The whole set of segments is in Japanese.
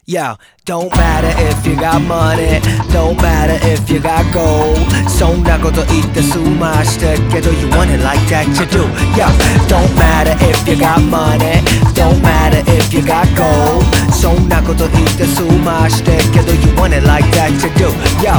Yo, don't matter if you got money, don't matter if you got gold. そんなこと言って済ましてけど You want it like that you do. Yo, don't matter if you got money, don't matter if you got gold. そんなこと言って済ましてけど You want it like that you do. Yo,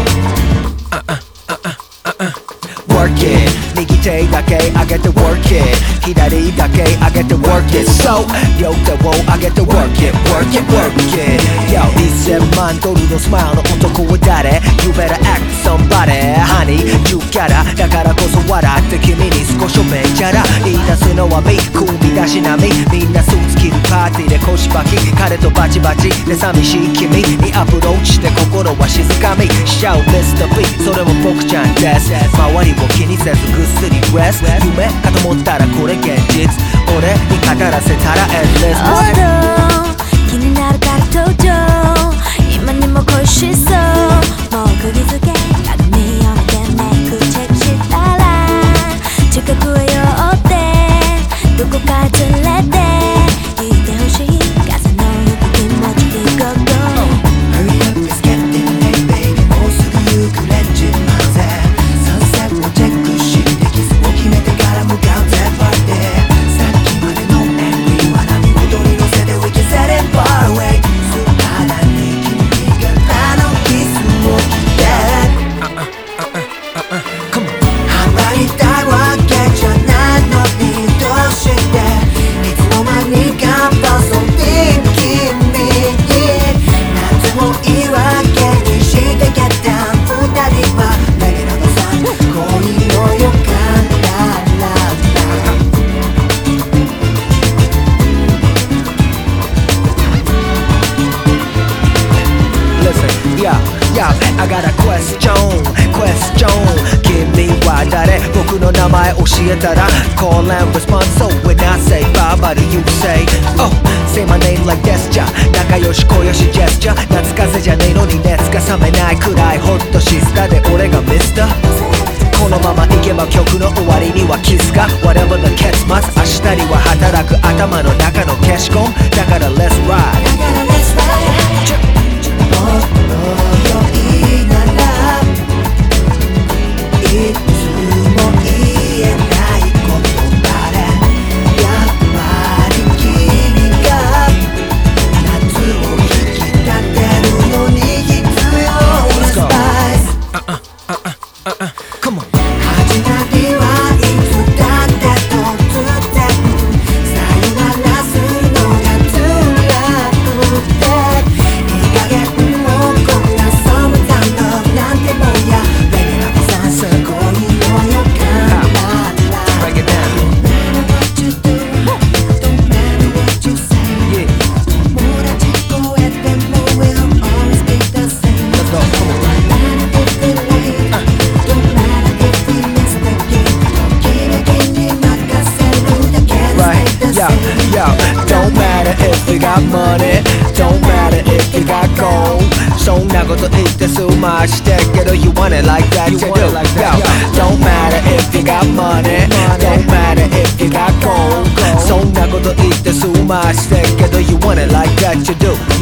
work it 右手だけ上げて work it 左だけ上げて work it So 両手を上げて work it work it work it Yo 1000万ドルのスマイルの男は誰 You better act somebody Honey you gotta だからこそ笑って君に少しおめんちゃら言い出すのはme組み出し並みみんなスーツ着るパーティーで腰ばき彼とバチバチで寂しい君にアプローチして心は静かみしちゃう Mr. B それも僕ちゃんです周りを気にせずぐっすり rest 夢かと思ったらこれ現実俺に語らせたら endless 気になるから登場今にも恋しそうもう釘付け鏡を見てメイクチェックしたら近くへ寄ってどこか連れて行ってほしい風の吹く気持ちで Go go Hurry up it's getting late baby もうすぐゆくレンジまぜサンセットチェックしてキスを決めてから向かうぜパーティーさっきまでのエンディは波踊りのせで We can set it far away 素肌に君からのキスを着てハマりたいわけじゃないのにどうしていつの間にかそうで君に夏も言い訳にして Get down 二人はだけどさ恋の予感だListen, yeah, I got a question 君は誰僕の名前教えたら Call and response So when I say Baba do you say Oh, say my name like this じゃ仲良し小良しジェスチャー夏風じゃねえのに熱が冷めないくらいホッとシスターで俺がミスターこのまま行けば曲の終わりにはキスか Whatever the 結末明日には働く頭の中の消しゴムだから Let's ride もっと良いならいつも言えない言葉でやっぱり君が夏を引き立てるのに必要なスパイス始まりはいつだって突然さよならするのが辛くていい加減もうこんなサムタイムなんてもんやベリーラブさんすごいの予感だ Break it down No matter what you do Don't matter what you say 友達超えても We'll always be the same Let's go Don't matter if we late Don't matter if we miss the game 時々に任せるだけ Stay the same Yo, don't matter if you got money Don't matter if you got gold そんなこと言って済ましてけど You want it like that you do Yo, don't matter if you got money Don't matter if you got gold そんなこと言って済ましてけど You want it like that you do